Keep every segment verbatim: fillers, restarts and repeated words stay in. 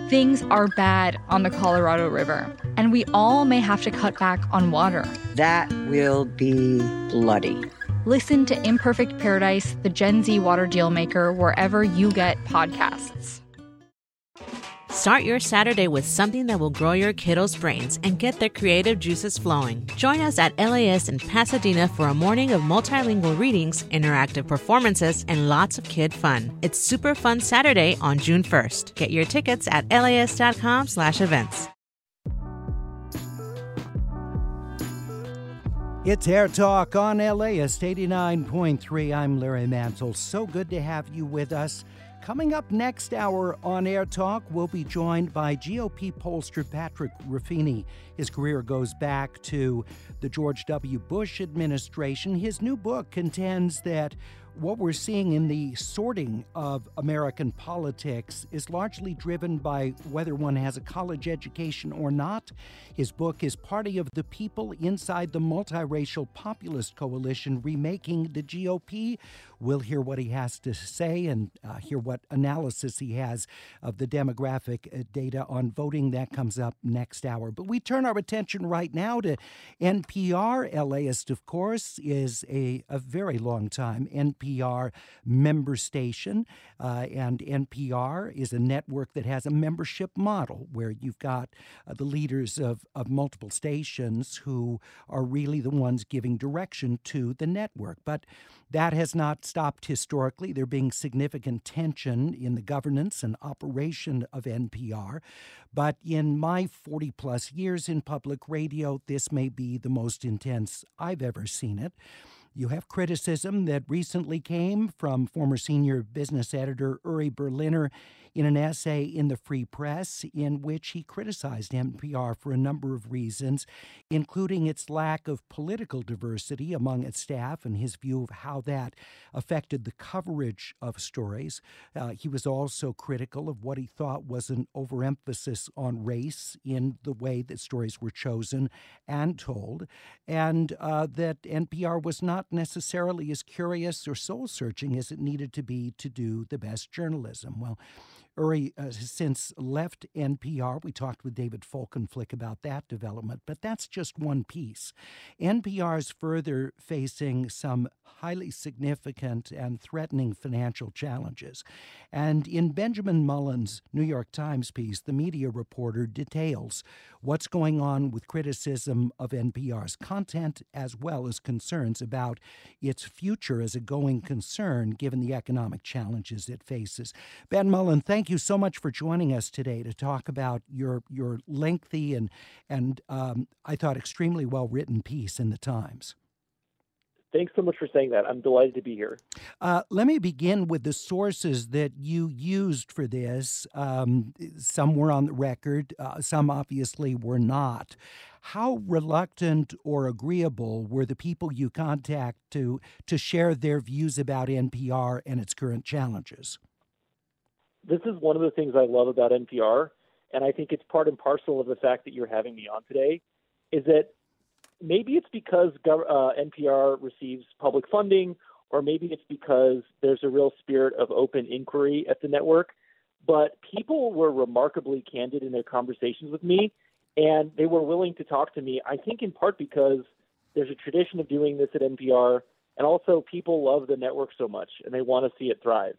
Things are bad on the Colorado River, and we all may have to cut back on water. That will be bloody. Listen to Imperfect Paradise, the Gen Z water deal maker, wherever you get podcasts. Start your Saturday with something that will grow your kiddos' brains and get their creative juices flowing. Join us at L A S in Pasadena for a morning of multilingual readings, interactive performances, and lots of kid fun. It's Super Fun Saturday on June first. Get your tickets at las.com slash events. It's Air Talk on L A S eighty-nine point three. I'm Larry Mantle. So good to have you with us. Coming up next hour on Air Talk, we'll be joined by G O P pollster Patrick Ruffini. His career goes back to the George W. Bush administration. His new book contends that what we're seeing in the sorting of American politics is largely driven by whether one has a college education or not. His book is Party of the People Inside the Multiracial Populist Coalition Remaking the G O P. We'll hear what he has to say and uh, hear what analysis he has of the demographic uh, data on voting. That comes up next hour. But we turn our attention right now to N P R. LAist, of course, is a, a very long time N P R member station. Uh, and N P R is a network that has a membership model where you've got uh, the leaders of, of multiple stations who are really the ones giving direction to the network. But that has not stopped historically. There being significant tension in the governance and operation of N P R. But in my forty-plus years in public radio, this may be the most intense I've ever seen it. You have criticism that recently came from former senior business editor Uri Berliner in an essay in the Free Press in which he criticized N P R for a number of reasons, including its lack of political diversity among its staff and his view of how that affected the coverage of stories. Uh, he was also critical of what he thought was an overemphasis on race in the way that stories were chosen and told, and uh, that N P R was not necessarily as curious or soul-searching as it needed to be to do the best journalism. Well, Uri uh, has since left N P R. We talked with David Folkenflik about that development, but that's just one piece. N P R is further facing some highly significant and threatening financial challenges. And in Benjamin Mullen's New York Times piece, the media reporter details what's going on with criticism of N P R's content as well as concerns about its future as a going concern given the economic challenges it faces. Ben Mullen, thank you so much for joining us today to talk about your your lengthy and, and um, I thought, extremely well-written piece in the Times. Thanks so much for saying that. I'm delighted to be here. Uh, let me begin with the sources that you used for this. Um, some were on the record, uh, some obviously were not. How reluctant or agreeable were the people you contact to to share their views about N P R and its current challenges? This is one of the things I love about N P R, and I think it's part and parcel of the fact that you're having me on today, is that maybe it's because uh, N P R receives public funding, or maybe it's because there's a real spirit of open inquiry at the network, but people were remarkably candid in their conversations with me, and they were willing to talk to me, I think in part because there's a tradition of doing this at N P R, and also people love the network so much, and they want to see it thrive.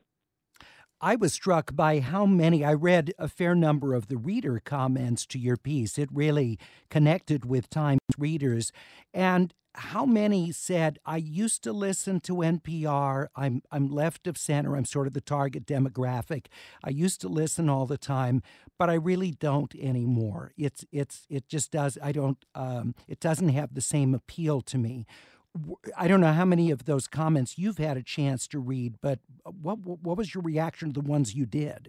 I was struck by how many, I read a fair number of the reader comments to your piece. It really connected with Times readers. And how many said, I used to listen to N P R. I'm I'm left of center. I'm sort of the target demographic. I used to listen all the time, but I really don't anymore. It's it's it just does. I don't. Um, it doesn't have the same appeal to me. I don't know how many of those comments you've had a chance to read, but what what was your reaction to the ones you did?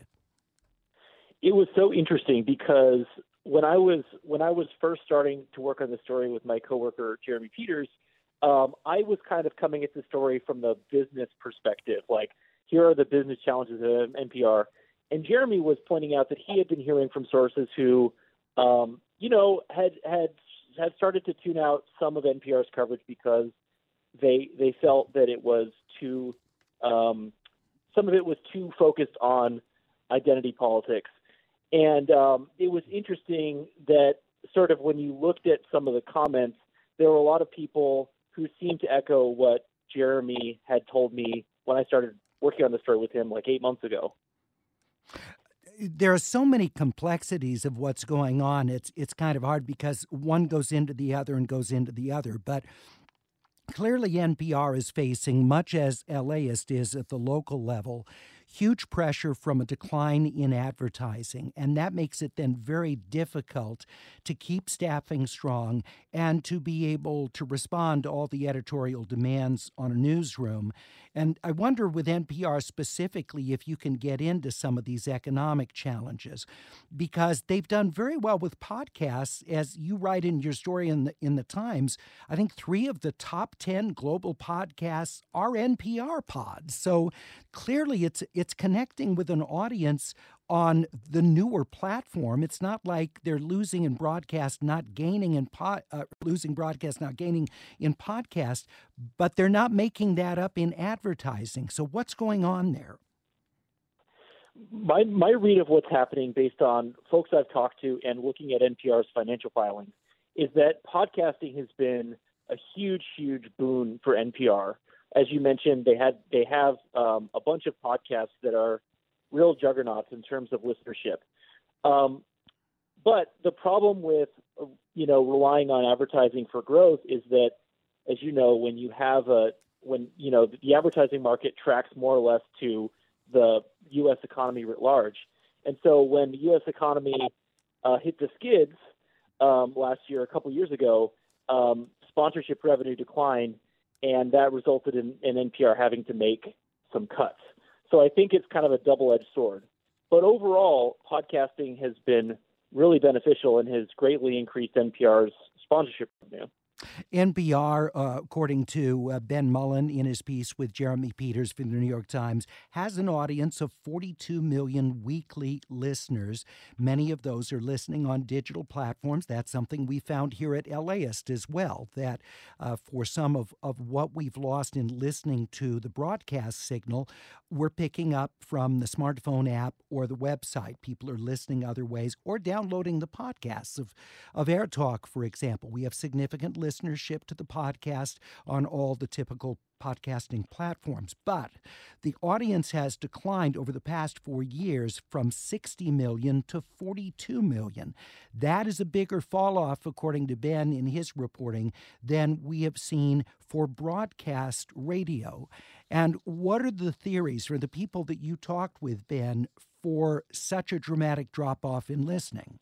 It was so interesting because when I was when I was first starting to work on the story with my coworker Jeremy Peters, um, I was kind of coming at the story from the business perspective. Like, here are the business challenges of N P R, and Jeremy was pointing out that he had been hearing from sources who, um, you know, had had. had started to tune out some of N P R's coverage because they they felt that it was too um, some of it was too focused on identity politics. And um, it was interesting that sort of when you looked at some of the comments, there were a lot of people who seemed to echo what Jeremy had told me when I started working on the story with him like eight months ago. There are so many complexities of what's going on. It's it's kind of hard because one goes into the other and goes into the other. But clearly N P R is facing, much as LAist is at the local level, huge pressure from a decline in advertising. And that makes it then very difficult to keep staffing strong and to be able to respond to all the editorial demands on a newsroom. And I wonder with N P R specifically if you can get into some of these economic challenges, because they've done very well with podcasts. As you write in your story in the, in the Times, I think three of the top ten global podcasts are N P R pods. So clearly it's it's connecting with an audience on the newer platform. It's not like they're losing in broadcast, not gaining in pod, uh, losing broadcast, not gaining in podcast, but they're not making that up in advertising. So what's going on there? My my read of what's happening based on folks I've talked to and looking at N P R's financial filings is that podcasting has been a huge, huge boon for N P R. As you mentioned, they had they have um, a bunch of podcasts that are real juggernauts in terms of listenership. Um, but the problem with you know relying on advertising for growth is that, as you know, when you have a when you know the advertising market tracks more or less to the U S economy writ large, and so when the U S economy uh, hit the skids um, last year, a couple years ago, um, sponsorship revenue declined, and that resulted in, in N P R having to make some cuts. So I think it's kind of a double-edged sword. But overall, podcasting has been really beneficial and has greatly increased N P R's sponsorship revenue. N P R, uh, according to uh, Ben Mullen in his piece with Jeremy Peters for the New York Times, has an audience of forty-two million weekly listeners. Many of those are listening on digital platforms. That's something we found here at LAist as well, that uh, for some of, of what we've lost in listening to the broadcast signal, we're picking up from the smartphone app or the website. People are listening other ways or downloading the podcasts of, of Air Talk, for example. We have significant listenership to the podcast on all the typical podcasting platforms. But the audience has declined over the past four years from sixty million to forty-two million. That is a bigger fall off, according to Ben in his reporting, than we have seen for broadcast radio. And what are the theories or the people that you talked with, Ben, for such a dramatic drop off in listening?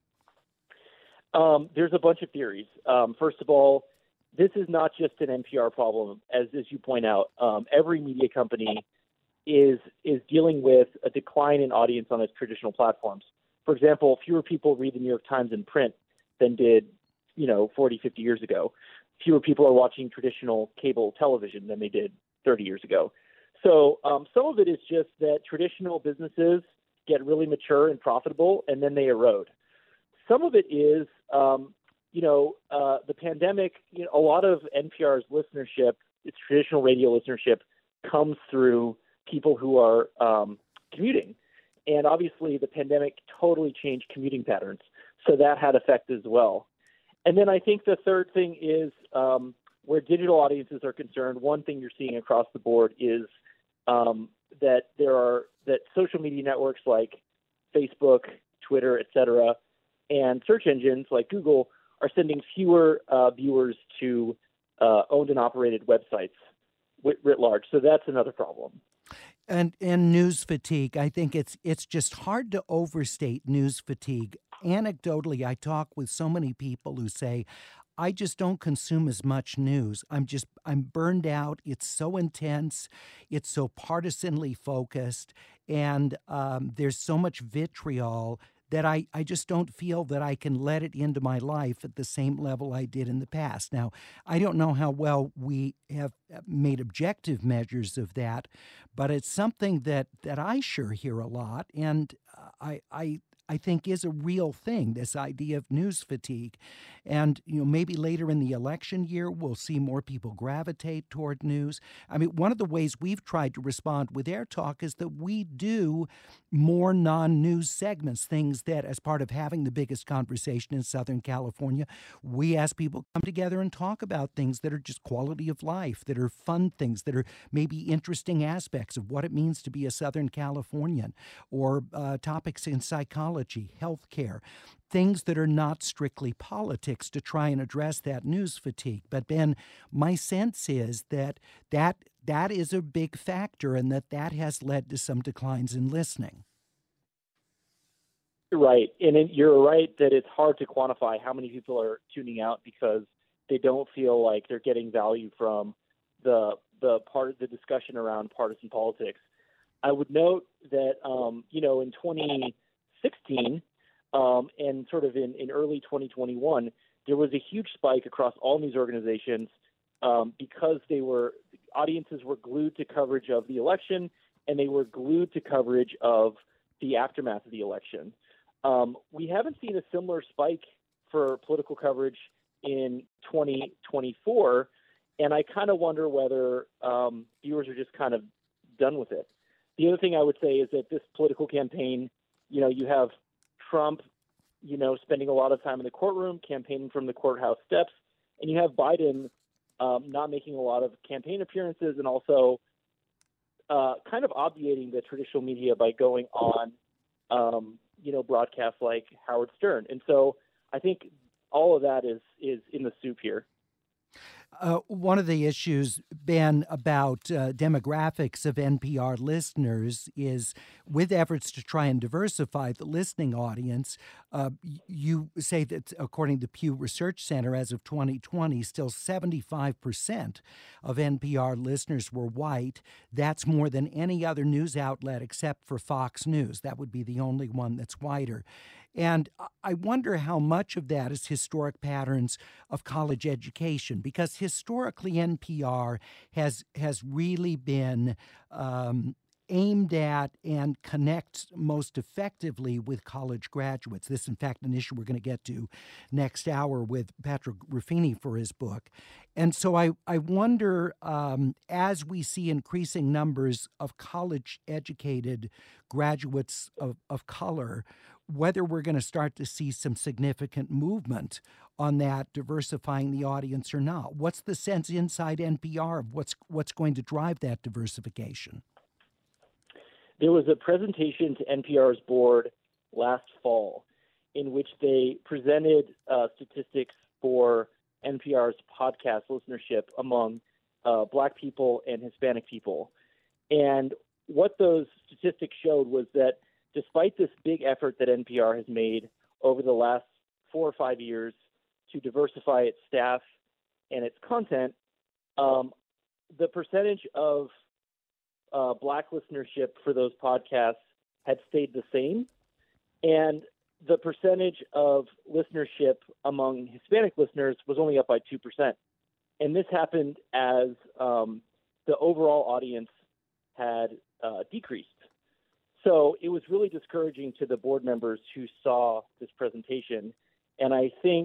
Um, there's a bunch of theories. Um, first of all, this is not just an N P R problem, as as you point out. Um, every media company is is dealing with a decline in audience on its traditional platforms. For example, fewer people read the New York Times in print than did, you know, forty, fifty years ago. Fewer people are watching traditional cable television than they did thirty years ago. So um, some of it is just that traditional businesses get really mature and profitable, and then they erode. Some of it is, um, you know, uh, the pandemic. You know, a lot of N P R's listenership, its traditional radio listenership, comes through people who are um, commuting, and obviously the pandemic totally changed commuting patterns, so that had effect as well. And then I think the third thing is um, where digital audiences are concerned. One thing you're seeing across the board is um, that there are that social media networks like Facebook, Twitter, et cetera, and search engines like Google are sending fewer uh, viewers to uh, owned and operated websites writ, writ large. So that's another problem. And and news fatigue. I think it's it's just hard to overstate news fatigue. Anecdotally, I talk with so many people who say, I just don't consume as much news. I'm just, I'm burned out. It's so intense. It's so partisanly focused. And um, there's so much vitriol that I, I just don't feel that I can let it into my life at the same level I did in the past. Now, I don't know how well we have made objective measures of that, but it's something that, that I sure hear a lot. And I, I, I think is a real thing, this idea of news fatigue. And, you know, maybe later in the election year, we'll see more people gravitate toward news. I mean, one of the ways we've tried to respond with Air Talk is that we do more non-news segments, things that, as part of having the biggest conversation in Southern California, we ask people to come together and talk about things that are just quality of life, that are fun things, that are maybe interesting aspects of what it means to be a Southern Californian, or uh, topics in psychology, healthcare, things that are not strictly politics, to try and address that news fatigue. But Ben, my sense is that that that is a big factor, and that that has led to some declines in listening. Right. And it, you're right that it's hard to quantify how many people are tuning out because they don't feel like they're getting value from the the part of the discussion around partisan politics. I would note that, um, you know, in twenty sixteen um, and sort of in, in early twenty twenty-one, there was a huge spike across all news organizations um, because they were audiences were glued to coverage of the election, and they were glued to coverage of the aftermath of the election. Um, we haven't seen a similar spike for political coverage in twenty twenty-four, and I kind of wonder whether um, viewers are just kind of done with it. The other thing I would say is that this political campaign, you know, you have Trump, you know, spending a lot of time in the courtroom, campaigning from the courthouse steps, and you have Biden um, not making a lot of campaign appearances, and also uh, kind of obviating the traditional media by going on, um, you know, broadcasts like Howard Stern. And so I think all of that is is in the soup here. Uh, one of the issues, Ben, about uh, demographics of N P R listeners is, with efforts to try and diversify the listening audience, uh, you say that, according to Pew Research Center, as of twenty twenty, still seventy-five percent of N P R listeners were white. That's more than any other news outlet except for Fox News. That would be the only one that's whiter. And I wonder how much of that is historic patterns of college education, because historically N P R has has really been um, aimed at and connects most effectively with college graduates. This, in fact, an issue we're going to get to next hour with Patrick Ruffini for his book. And so I, I wonder, um, as we see increasing numbers of college-educated graduates of, of color, whether we're going to start to see some significant movement on that, diversifying the audience or not. What's the sense inside N P R of what's what's going to drive that diversification? There was a presentation to N P R's board last fall in which they presented uh, statistics for N P R's podcast listenership among uh, Black people and Hispanic people. And what those statistics showed was that despite this big effort that N P R has made over the last four or five years to diversify its staff and its content, um, the percentage of uh, Black listenership for those podcasts had stayed the same, and the percentage of listenership among Hispanic listeners was only up by two percent. And this happened as um, the overall audience had uh, decreased. So it was really discouraging to the board members who saw this presentation. And I think,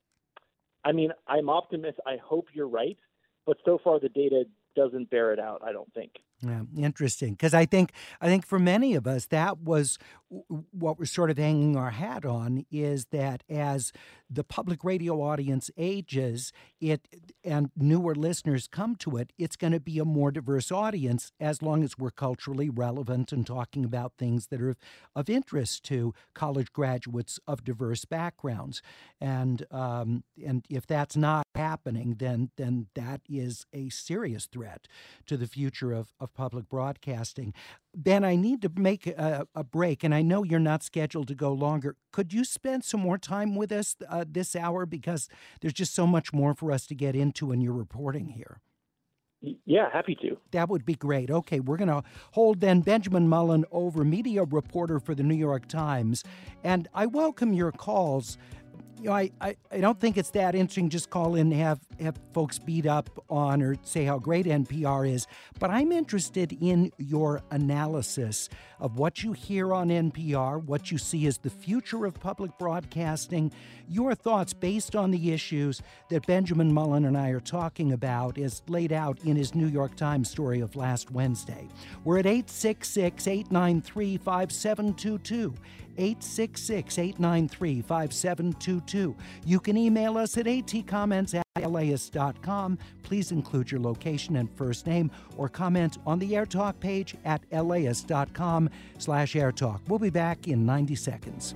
I mean, I'm optimistic. I hope you're right. But so far, the data doesn't bear it out, I don't think. Yeah, interesting, because I think I think for many of us, that was what we're sort of hanging our hat on, is that as the public radio audience ages, it and newer listeners come to it, it's going to be a more diverse audience as long as we're culturally relevant and talking about things that are of, of interest to college graduates of diverse backgrounds. And um, and if that's not happening, then then that is a serious threat to the future of, of public broadcasting. Ben, I need to make a, a break, and I know you're not scheduled to go longer. Could you spend some more time with us uh, this hour? Because there's just so much more for us to get into in your reporting here. Yeah, happy to. That would be great. Okay, we're going to hold then Benjamin Mullin over, media reporter for the New York Times. And I welcome your calls. You know, I, I, I don't think it's that interesting. Just call in and have, have folks beat up on or say how great N P R is. But I'm interested in your analysis of what you hear on N P R, what you see as the future of public broadcasting, your thoughts based on the issues that Benjamin Mullen and I are talking about as laid out in his New York Times story of last Wednesday. We're at eight six six, eight nine three, five seven two two. eight six six, eight nine three, five seven two two. You can email us at atcomments at laist dot com. Please include your location and first name or comment on the AirTalk page at laist dot com slash airtalk. We'll be back in ninety seconds.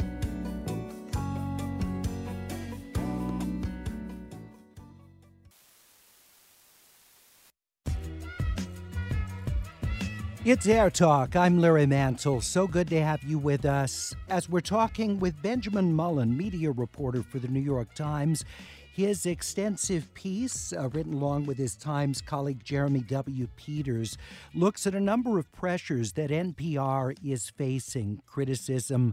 It's Air Talk. I'm Larry Mantle. So good to have you with us as we're talking with Benjamin Mullen, media reporter for the New York Times. His extensive piece, uh, written along with his Times colleague Jeremy W. Peters, looks at a number of pressures that N P R is facing. Criticism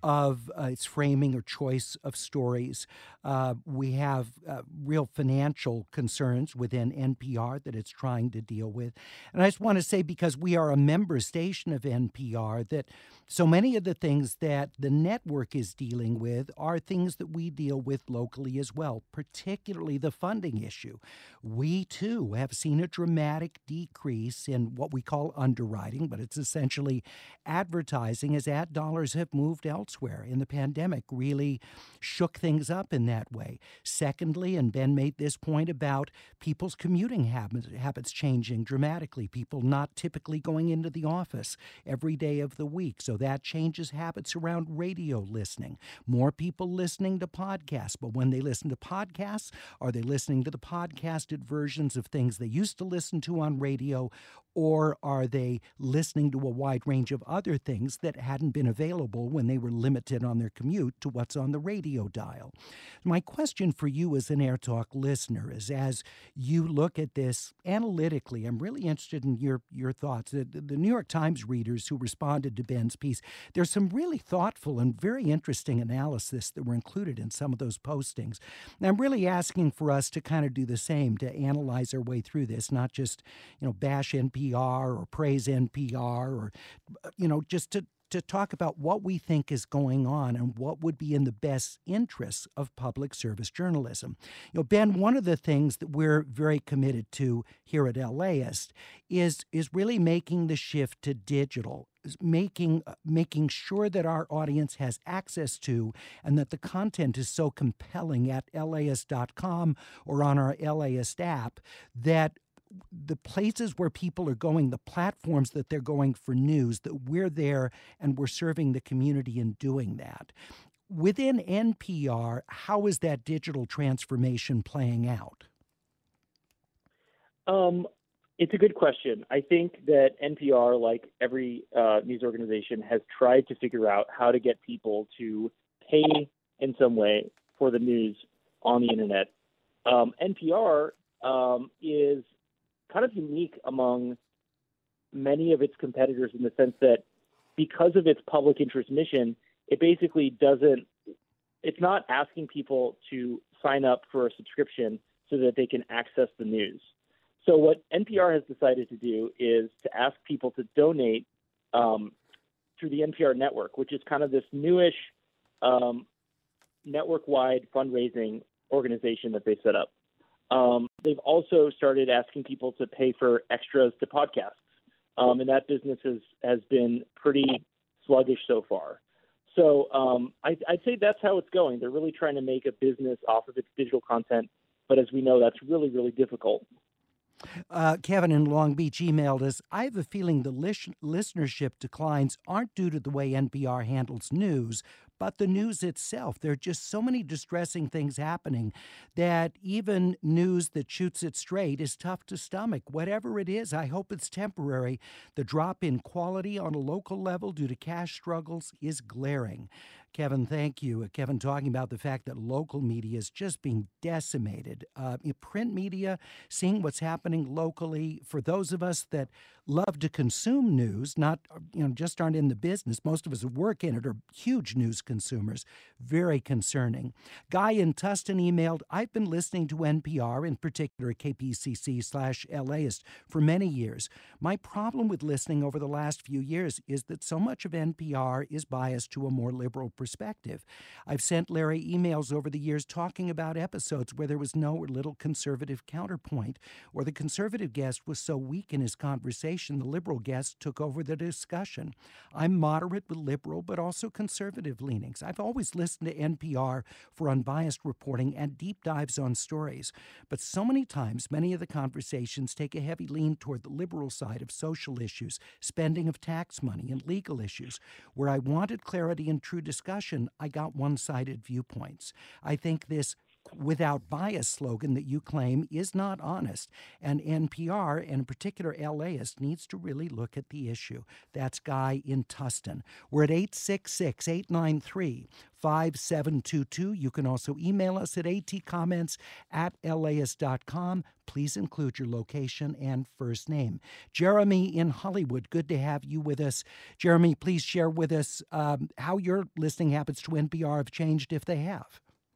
of uh, its framing or choice of stories. Uh, we have uh, real financial concerns within N P R that it's trying to deal with. And I just want to say, because we are a member station of N P R, that so many of the things that the network is dealing with are things that we deal with locally as well, particularly the funding issue. We, too, have seen a dramatic decrease in what we call underwriting, but it's essentially advertising as ad dollars have moved elsewhere. In the pandemic, really shook things up in that way. Secondly, and Ben made this point about people's commuting habits, habits changing dramatically, people not typically going into the office every day of the week. So that changes habits around radio listening. More people listening to podcasts, but when they listen to podcasts, are they listening to the podcasted versions of things they used to listen to on radio, or are they listening to a wide range of other things that hadn't been available when they were limited on their commute to what's on the radio dial? My question for you as an Air Talk listener is, as you look at this analytically, I'm really interested in your, your thoughts. The, the New York Times readers who responded to Ben's piece, there's some really thoughtful and very interesting analysis that were included in some of those postings. And I'm really asking for us to kind of do the same, to analyze our way through this, not just, you know, bash N P R or praise N P R, or, you know, just to to talk about what we think is going on and what would be in the best interests of public service journalism. You know, Ben, one of the things that we're very committed to here at LAist is is really making the shift to digital, making making sure that our audience has access to, and that the content is so compelling at laist dot com or on our LAist app, that the places where people are going, the platforms that they're going for news, that we're there and we're serving the community in doing that. Within N P R, how is that digital transformation playing out? Um, it's a good question. I think that N P R, like every uh, news organization, has tried to figure out how to get people to pay in some way for the news on the internet. Um, N P R um, is kind of unique among many of its competitors in the sense that because of its public interest mission, it basically doesn't, it's not asking people to sign up for a subscription so that they can access the news. So what N P R has decided to do is to ask people to donate um, through the N P R network, which is kind of this newish um, network-wide fundraising organization that they set up. Um, they've also started asking people to pay for extras to podcasts, um, and that business has, has been pretty sluggish so far. So um, I, I'd say that's how it's going. They're really trying to make a business off of its digital content, but as we know, that's really, really difficult. Uh, Kevin in Long Beach emailed us, I have a feeling the lis- listenership declines aren't due to the way N P R handles news, but the news itself. There are just so many distressing things happening that even news that shoots it straight is tough to stomach. Whatever it is, I hope it's temporary. The drop in quality on a local level due to cash struggles is glaring. Kevin, thank you. Kevin talking about the fact that local media is just being decimated. Uh, print media, seeing what's happening locally, for those of us that love to consume news, not, you know, just aren't in the business, most of us who work in it are huge news consumers. Very concerning. Guy in Tustin emailed, I've been listening to N P R, in particular K P C C slash LAist, for many years. My problem with listening over the last few years is that so much of N P R is biased to a more liberal perspective. I've sent Larry emails over the years talking about episodes where there was no or little conservative counterpoint, or the conservative guest was so weak in his conversation the liberal guest took over the discussion. I'm moderate with liberal, but also conservative leanings. I've always listened to N P R for unbiased reporting and deep dives on stories, but so many times many of the conversations take a heavy lean toward the liberal side of social issues, spending of tax money, and legal issues. Where I wanted clarity and true discussion, I got one-sided viewpoints. I think this without bias slogan that you claim is not honest, and N P R, and in particular LAist, needs to really look at the issue. That's Guy in Tustin. We're at eight six six, eight nine three, five seven two two. You can also email us at atcomments at laist dot com. Please include your location and first name. Jeremy in Hollywood, good to have you with us. Jeremy, please share with us um, how your listening habits to N P R have changed, if they have.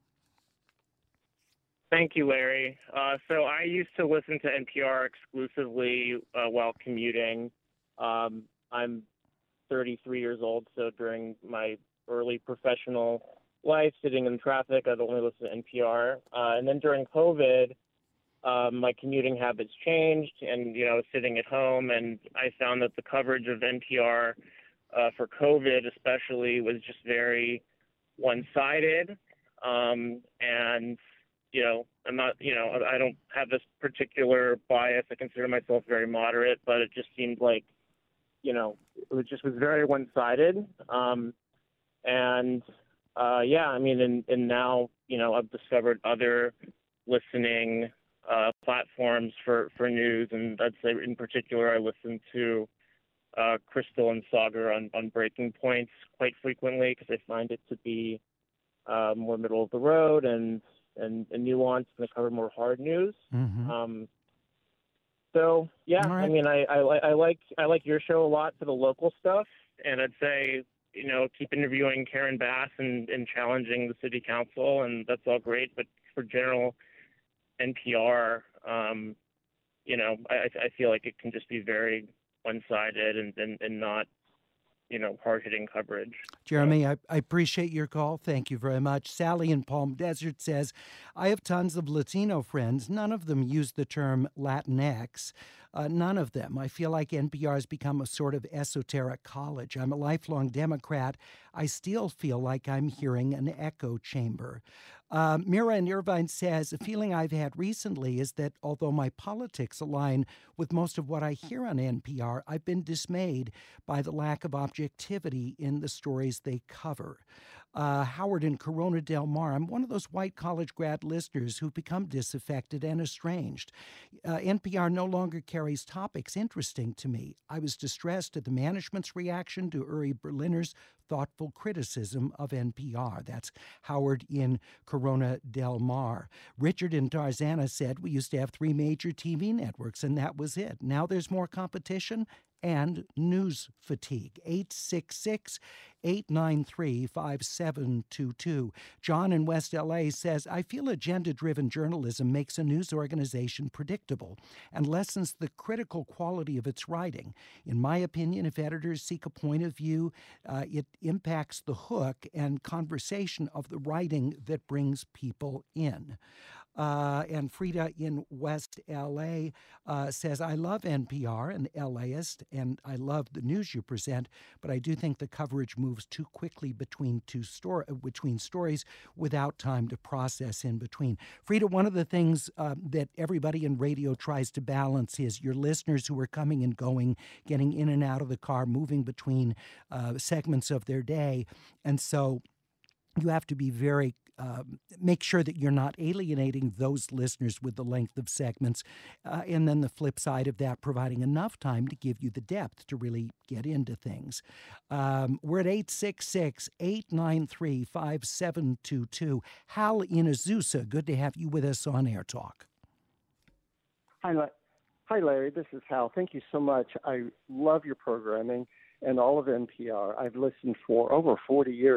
Thank you, Larry. Uh, so I used to listen to N P R exclusively uh, while commuting. Um, I'm thirty-three years old, so during my early professional life, sitting in traffic, I'd only listen to N P R. Uh, and then during COVID, um, my commuting habits changed, and you know, I was sitting at home, and I found that the coverage of N P R uh, for COVID, especially, was just very one-sided, um, and you know, I'm not, you know, I don't have this particular bias. I consider myself very moderate, but it just seemed like, you know, it just was very one-sided. Um, and, uh, yeah, I mean, and, and now, you know, I've discovered other listening uh, platforms for, for news. And I'd say in particular, I listen to uh, Crystal and Sagar on, on Breaking Points quite frequently because I find it to be uh, more middle of the road and, and, and nuanced, and they cover more hard news. Mm-hmm. Um, so yeah, right. I mean, I, I, I like I like your show a lot for the local stuff, and I'd say, you know, keep interviewing Karen Bass and, and challenging the city council, and that's all great. But for general N P R, um, you know, I, I feel like it can just be very one-sided and, and, and not, you know, hard-hitting coverage. Jeremy, so. I, I appreciate your call. Thank you very much. Sally in Palm Desert says, I have tons of Latino friends. None of them use the term Latinx. Uh, none of them. I feel like N P R has become a sort of esoteric college. I'm a lifelong Democrat. I still feel like I'm hearing an echo chamber. Uh, Mira in Irvine says, a feeling I've had recently is that although my politics align with most of what I hear on N P R, I've been dismayed by the lack of objectivity in the stories they cover. Uh, Howard in Corona Del Mar, I'm one of those white college grad listeners who've become disaffected and estranged. Uh, N P R no longer carries topics interesting to me. I was distressed at the management's reaction to Uri Berliner's thoughtful criticism of N P R. That's Howard in Corona Del Mar. Richard in Tarzana said, we used to have three major T V networks, and that was it. Now there's more competition and news fatigue. eight six six, eight nine three, five seven two two. John in West L A says, I feel agenda-driven journalism makes a news organization predictable and lessens the critical quality of its writing. In my opinion, if editors seek a point of view, uh, it impacts the hook and conversation of the writing that brings people in. Uh, and Frida in West L A uh, says, I love N P R and LAist, and I love the news you present, but I do think the coverage moves too quickly between two story, between stories without time to process in between. Frida, one of the things uh, that everybody in radio tries to balance is your listeners who are coming and going, getting in and out of the car, moving between uh, segments of their day. And so you have to be very Uh, make sure that you're not alienating those listeners with the length of segments. Uh, and then the flip side of that, providing enough time to give you the depth to really get into things. Um, we're at eight six six, eight nine three, five seven two two. Hal in Azusa, good to have you with us on Air Talk. Hi, Hi, Larry. This is Hal. Thank you so much. I love your programming and all of N P R. I've listened for over forty years.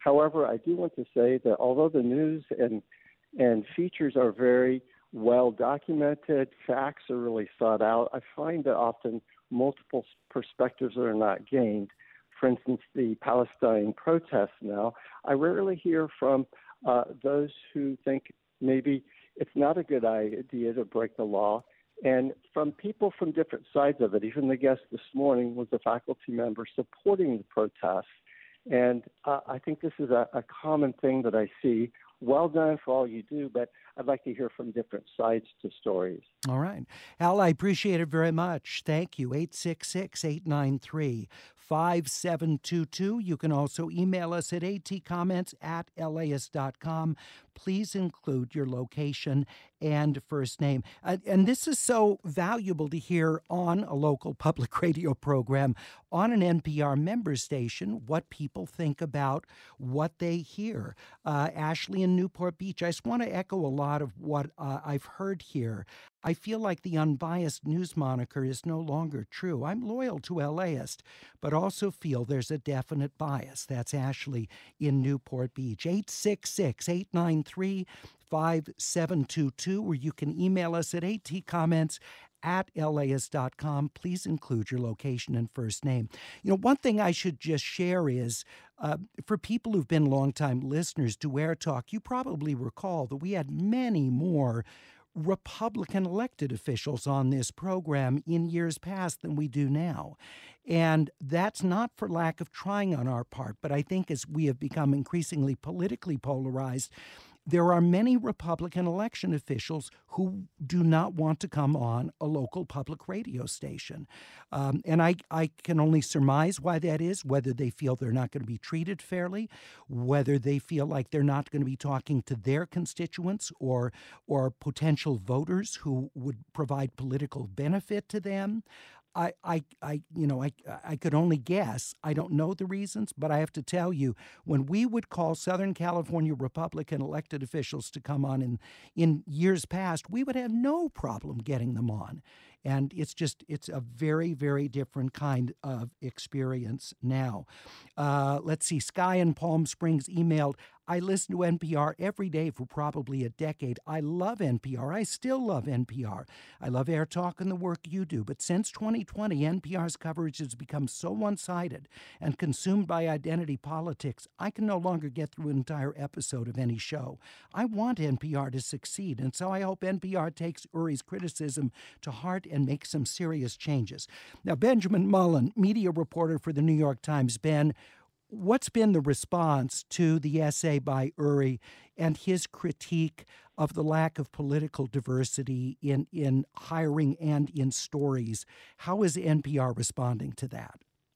However, I do want to say that although the news and and features are very well documented, facts are really sought out, I find that often multiple perspectives are not gained. For instance, the Palestine protests now, I rarely hear from uh, those who think maybe it's not a good idea to break the law, and from people from different sides of it. Even the guest this morning was a faculty member supporting the protests. And uh, I think this is a, a common thing that I see. Well done for all you do, but I'd like to hear from different sides to stories. All right. Al, I appreciate it very much. Thank you. eight six six, eight nine three, five seven two two. You can also email us at atcomments at laist dot com. Please include your location and first name. Uh, and this is so valuable to hear on a local public radio program, on an N P R member station, what people think about what they hear. Uh, Ashley in Newport Beach, I just want to echo a lot of what uh, I've heard here. I feel like the unbiased news moniker is no longer true. I'm loyal to LAist, but also feel there's a definite bias. That's Ashley in Newport Beach. eight six six, eight nine three, five seven two two, or you can email us at atcomments at laist dot com. Please include your location and first name. You know, one thing I should just share is, uh, for people who've been longtime listeners to Air Talk, you probably recall that we had many more Republican elected officials on this program in years past than we do now. And that's not for lack of trying on our part, but I think as we have become increasingly politically polarized, there are many Republican election officials who do not want to come on a local public radio station. Um, and I, I can only surmise why that is, whether they feel they're not going to be treated fairly, whether they feel like they're not going to be talking to their constituents or, or potential voters who would provide political benefit to them. I, I, I, you know, I, I could only guess. I don't know the reasons, but I have to tell you, when we would call Southern California Republican elected officials to come on in, in years past, we would have no problem getting them on. And it's just, it's a very, very different kind of experience now. Uh, let's see, Sky in Palm Springs emailed, I listen to N P R every day for probably a decade. I love N P R. I still love N P R. I love Air Talk and the work you do. But since twenty twenty, N P R's coverage has become so one-sided and consumed by identity politics, I can no longer get through an entire episode of any show. I want N P R to succeed, and so I hope N P R takes Uri's criticism to heart and makes some serious changes. Now, Benjamin Mullen, media reporter for the New York Times. Ben, what's been the response to the essay by Uri and his critique of the lack of political diversity in, in hiring and in stories? How is N P R responding to that?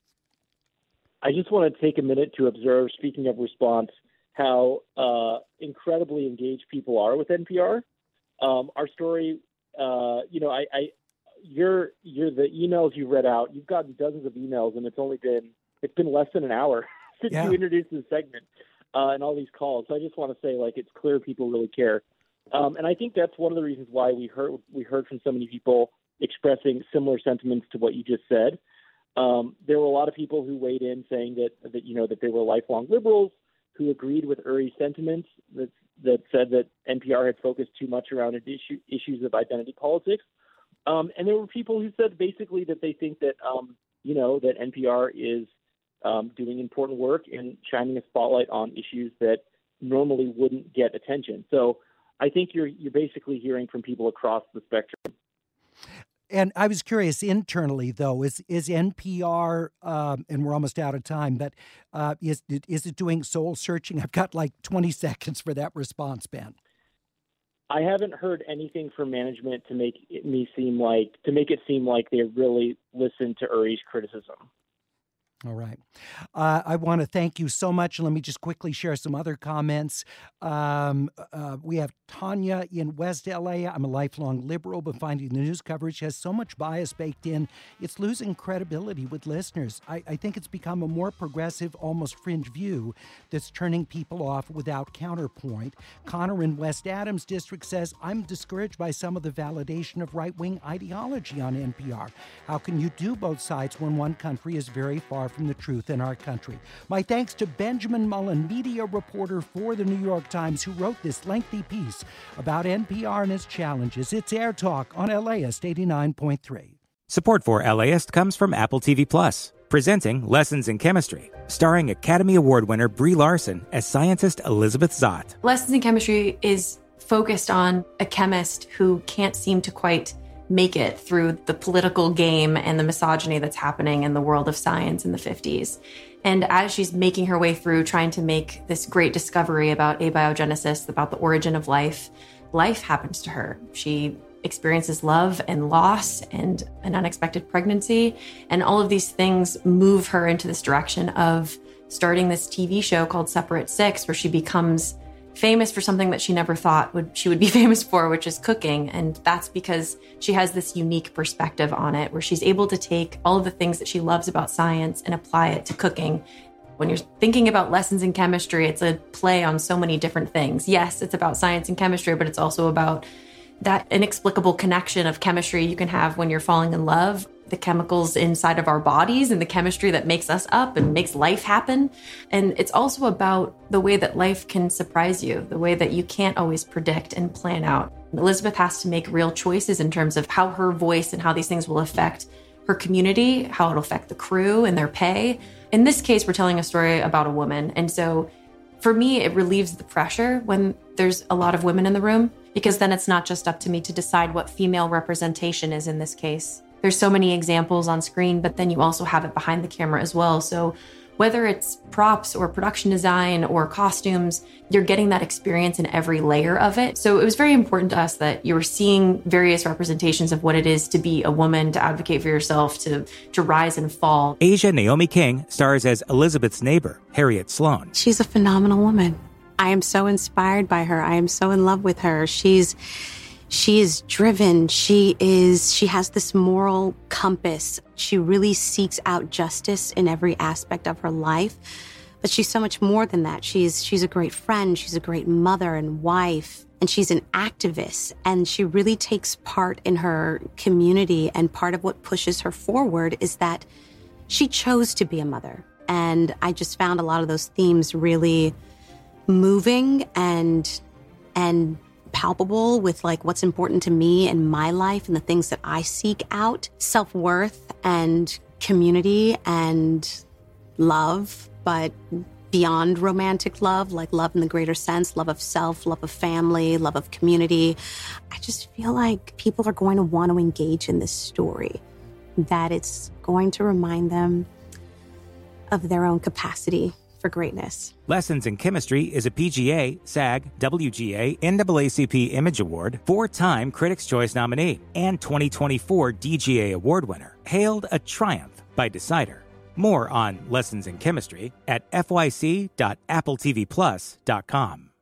I just want to take a minute to observe, speaking of response, how uh, incredibly engaged people are with N P R. Um, our story, uh, you know, I, I, you're, you're the emails you read out. You've gotten dozens of emails, and it's only been it's been less than an hour since yeah. you introduced this segment uh, and all these calls. So I just want to say, like, it's clear people really care, um, and I think that's one of the reasons why we heard we heard from so many people expressing similar sentiments to what you just said. Um, there were a lot of people who weighed in saying that that you know that they were lifelong liberals who agreed with Uri's sentiments that that said that N P R had focused too much around issue, issues of identity politics. Um, and there were people who said basically that they think that, um, you know, that N P R is um, doing important work and shining a spotlight on issues that normally wouldn't get attention. So I think you're you're basically hearing from people across the spectrum. And I was curious internally, though, is is N P R, um, and we're almost out of time, but uh, is, is it doing soul searching? I've got like twenty seconds for that response, Ben. I haven't heard anything from management to make it, me seem like to make it seem like they really listened to Uri's criticism. All right. Uh, I want to thank you so much. Let me just quickly share some other comments. Um, uh, we have Tanya in West L A. I'm a lifelong liberal, but finding the news coverage has so much bias baked in, it's losing credibility with listeners. I, I think it's become a more progressive, almost fringe view that's turning people off without counterpoint. Connor in West Adams District says, I'm discouraged by some of the validation of right-wing ideology on N P R. How can you do both sides when one country is very far from the truth in our country. My thanks to Benjamin Mullen, media reporter for the New York Times, who wrote this lengthy piece about N P R and its challenges. It's Air Talk on LAist eighty-nine point three. Support for LAist comes from Apple T V Plus, presenting Lessons in Chemistry, starring Academy Award winner Brie Larson as scientist Elizabeth Zott. Lessons in Chemistry is focused on a chemist who can't seem to quite make it through the political game and the misogyny that's happening in the world of science in the fifties. And as she's making her way through trying to make this great discovery about abiogenesis, about the origin of life, life happens to her. She experiences love and loss and an unexpected pregnancy. And all of these things move her into this direction of starting this T V show called Separate Six, where she becomes famous for something that she never thought would she would be famous for, which is cooking. And that's because she has this unique perspective on it, where she's able to take all of the things that she loves about science and apply it to cooking. When you're thinking about Lessons in Chemistry, it's a play on so many different things. Yes, it's about science and chemistry, but it's also about that inexplicable connection of chemistry you can have when you're falling in love, the chemicals inside of our bodies and the chemistry that makes us up and makes life happen. And it's also about the way that life can surprise you, the way that you can't always predict and plan out. Elizabeth has to make real choices in terms of how her voice and how these things will affect her community, how it'll affect the crew and their pay. In this case, we're telling a story about a woman. And so for me, it relieves the pressure when there's a lot of women in the room, because then it's not just up to me to decide what female representation is in this case. There's so many examples on screen, but then you also have it behind the camera as well. So whether it's props or production design or costumes, you're getting that experience in every layer of it. So it was very important to us that you were seeing various representations of what it is to be a woman, to advocate for yourself, to, to rise and fall. Asia Naomi King stars as Elizabeth's neighbor, Harriet Sloan. She's a phenomenal woman. I am so inspired by her. I am so in love with her. She's she is driven. She is she has this moral compass. She really seeks out justice in every aspect of her life. But she's so much more than that. She's she's a great friend. She's a great mother and wife. And she's an activist. And she really takes part in her community. And part of what pushes her forward is that she chose to be a mother. And I just found a lot of those themes really moving and and palpable with like what's important to me in my life and the things that I seek out, self-worth and community and love, but beyond romantic love, like love in the greater sense, love of self, love of family, love of community. I just feel like people are going to want to engage in this story, that it's going to remind them of their own capacity for greatness. Lessons in Chemistry is a P G A, SAG, W G A, N double A C P Image Award, four-time Critics' Choice nominee, and twenty twenty-four D G A Award winner. Hailed a triumph by Decider. More on Lessons in Chemistry at f y c dot apple t v plus dot com.